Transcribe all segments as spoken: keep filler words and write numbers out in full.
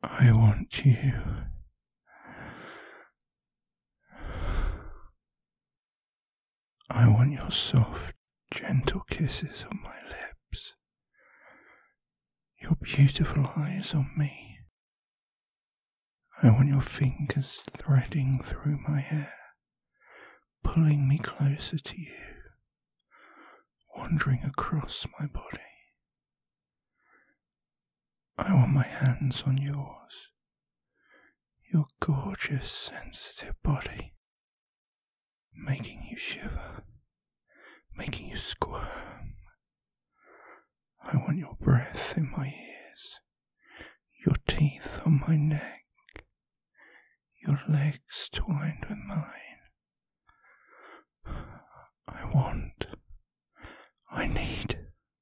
I want you. I want your soft, gentle kisses on my lips, your beautiful eyes on me. I want your fingers threading through my hair, pulling me closer to you, wandering across my body. I want my hands on yours, your gorgeous, sensitive body, making you shiver, making you squirm. I want your breath in my ears, your teeth on my neck, your legs twined with mine. I want, I need.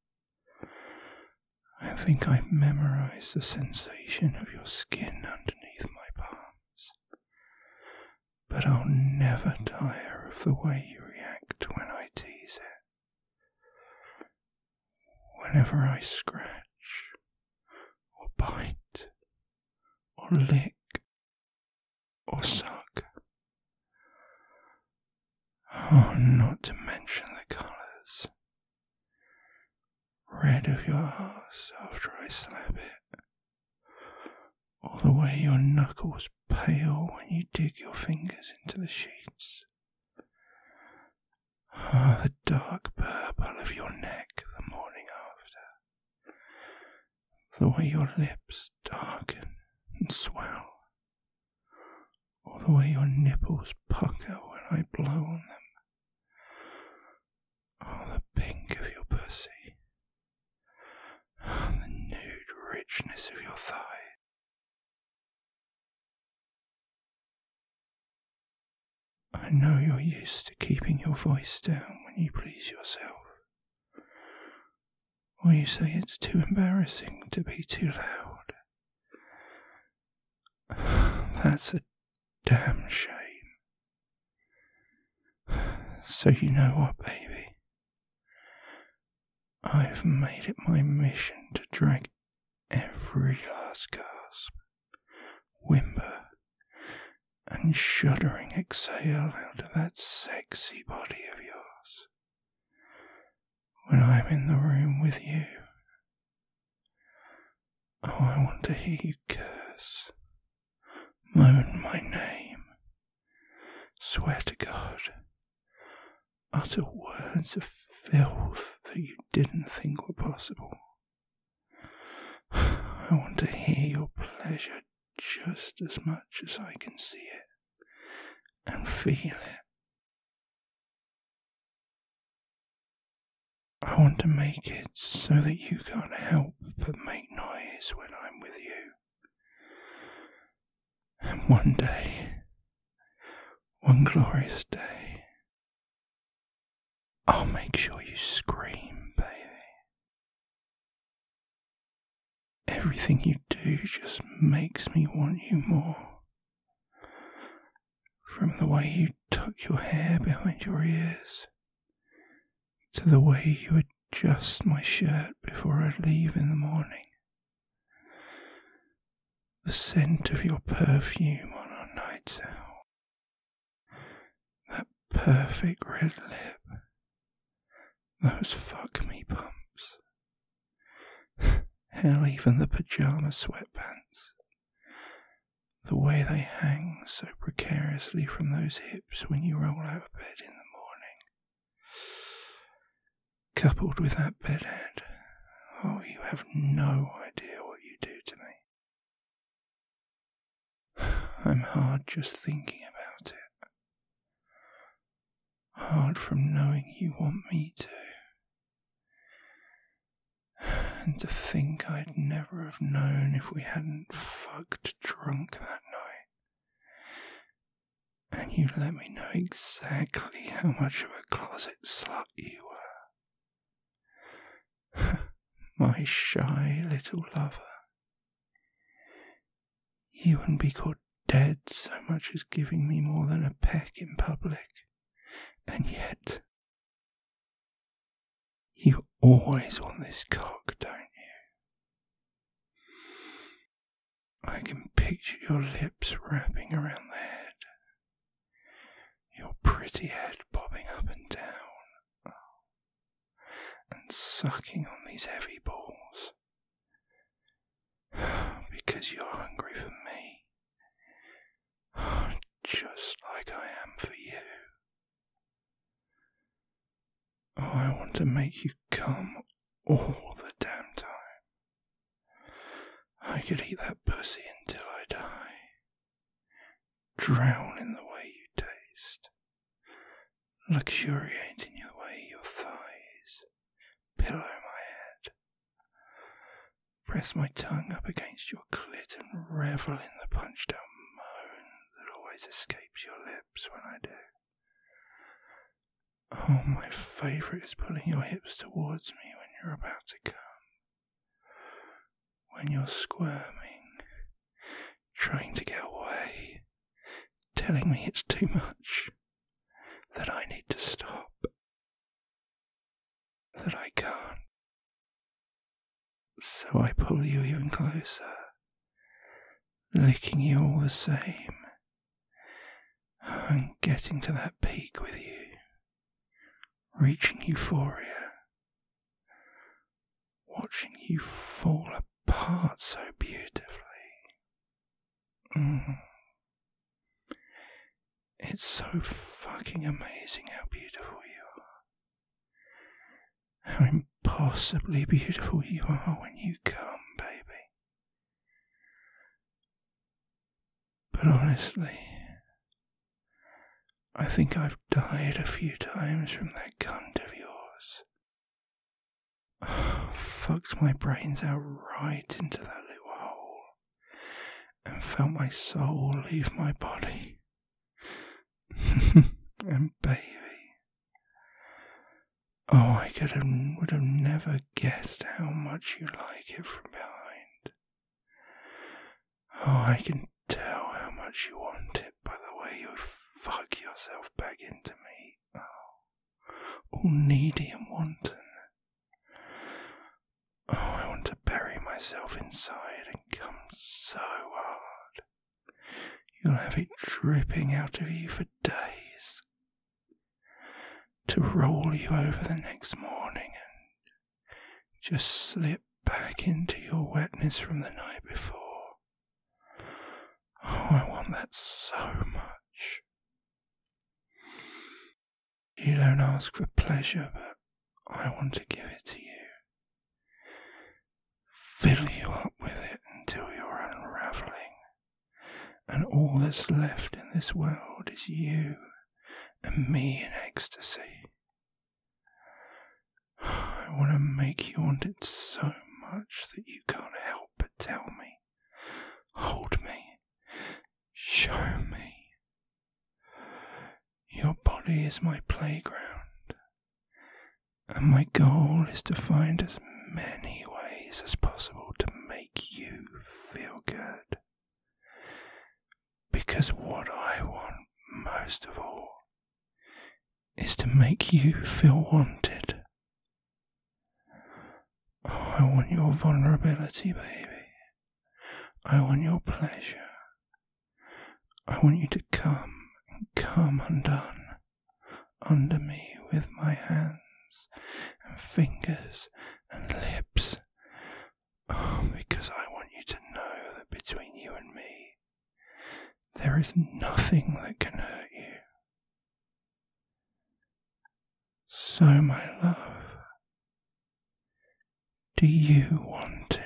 I think I've memorized the sensation of your skin underneath my palms, but I'll never tire of the way you react when I tease it. Whenever I scratch, or bite, or lick, or suck. Oh, not to mention the colours. Red of your arse after I slap it, or the way your knuckles pale when you dig your fingers into the sheets. Ah, the dark purple of your neck the morning after, the way your lips darken and swell, or the way your nipples pucker when I blow on them. Oh, the pink of your pussy. The nude richness of your thighs. I know you're used to keeping your voice down when you please yourself, or you say it's too embarrassing to be too loud. That's a damn shame. So you know what, baby? I've made it my mission to drag every last gasp, whimper, and shuddering exhale out of that sexy body of yours when I'm in the room with you. Oh, I want to hear you curse, moan my name, swear to God, utter words of filth that you didn't think were possible. I want to hear your pleasure just as much as I can see it and feel it. I want to make it so that you can't help but make noise when I'm with you. And one day, one glorious day, I'll make sure you scream, baby. Everything you do just makes me want you more. From the way you tuck your hair behind your ears, to the way you adjust my shirt before I leave in the morning. The scent of your perfume on our nights out. That perfect red lip. Those fuck me pumps. Hell, even the pyjama sweatpants. The way they hang so precariously from those hips when you roll out of bed in the morning. Coupled with that bedhead, oh, you have no idea what you do to me. I'm hard just thinking about it. Hard from knowing you want me to. And to think I'd never have known if we hadn't fucked drunk that night. And you let me know exactly how much of a closet slut you were. My shy little lover. You wouldn't be caught dead so much as giving me more than a peck in public. And yet, you always want this cock, don't you? I can picture your lips wrapping around the head, your pretty head bobbing up and down, and sucking on these heavy balls, because you're hungry for me, just like I am for you. Oh, I want to make you come all the damn time. I could eat that pussy until I die, drown in the way you taste, luxuriate in the way your thighs pillow my head, press my tongue up against your clit and revel in the punched out moan that always escapes your lips when I do. Oh, my favourite is pulling your hips towards me when you're about to come. When you're squirming, trying to get away, telling me it's too much, that I need to stop, that I can't. So I pull you even closer, licking you all the same, and getting to that peak with you, reaching euphoria, watching you fall apart so beautifully. Mm. It's so fucking amazing how beautiful you are. How impossibly beautiful you are when you come, baby. But honestly, I think I've died a few times from that cunt of yours. Oh, fucked my brains out right into that little hole and felt my soul leave my body. And baby, oh, I could have, would have never guessed how much you like it from behind. Oh, I can tell how much you want it by the way you fuck yourself back into me. Oh, all needy and wanton. Oh, I want to bury myself inside and come so hard. You'll have it dripping out of you for days. To roll you over the next morning and just slip back into your wetness from the night before. Oh, I want that so much. You don't ask for pleasure, but I want to give it to you. Fill you up with it until you're unraveling, and all that's left in this world is you and me in ecstasy. I want to make you want it so much that you can't help but tell me, hold me, show me. Your body is my playground, and my goal is to find as many ways as possible to make you feel good. Because what I want most of all is to make you feel wanted. Oh, I want your vulnerability, baby. I want your pleasure. I want you to come and come undone under me with my hands and fingers and lips. Oh, because I want you to know that between you and me, there is nothing that can hurt you. So, my love, do you want it?